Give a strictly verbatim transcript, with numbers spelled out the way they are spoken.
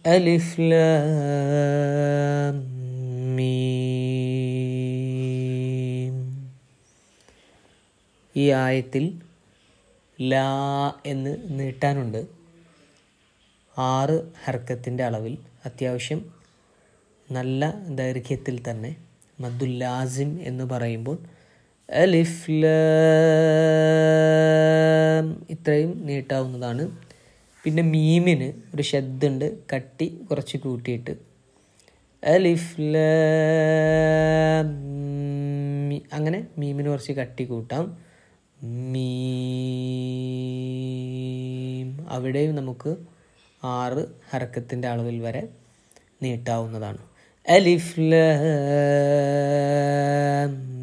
അലിഫ് ലാം മീം. ഈ ആയത്തിൽ ലാ എന്ന് നീട്ടാനുണ്ട്. ആറ് ഹർക്കത്തിൻ്റെ അളവിൽ അത്യാവശ്യം നല്ല ദൈർഘ്യത്തിൽ തന്നെ മദ്ദുൽ ലാസിം എന്ന് പറയുമ്പോൾ അലിഫ് ലാം ഇത്രയും നീട്ടാവുന്നതാണ്. പിന്നെ മീമിന് ഒരു ഷദ്ദുണ്ട്, കട്ടി കുറച്ച് കൂട്ടിയിട്ട് അലിഫ് ലാം മീ, അങ്ങനെ മീമിന് കുറച്ച് കട്ടി കൂട്ടാം. മീം അവിടെയും നമുക്ക് ആറ് ഹർക്കത്തിൻ്റെ അളവിൽ വരെ നീട്ടാവുന്നതാണ്. അലിഫ് ലാം